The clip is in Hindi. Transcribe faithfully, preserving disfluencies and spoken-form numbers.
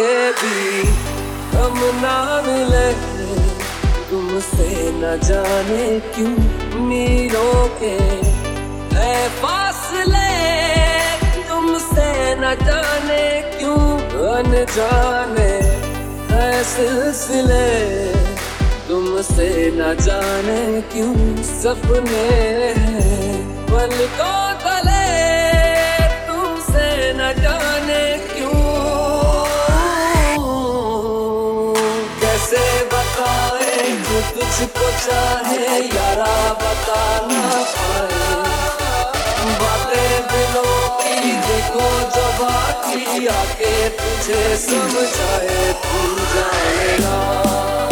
के भी हम ना मिले, तुमसे न जाने क्यों मीलों के है फासले, तुमसे न जाने क्यों अनजाने है सिलसिले, तुमसे न जाने क्यों सपने हैं पलकों तले, तुमसे न जाने क्यों। कैसे बताएं जो तुझको चाहे यारा बता ना पाए, बातें दिलों की देखो जो बाकी आके तुझे समझाए, तू जानेगा।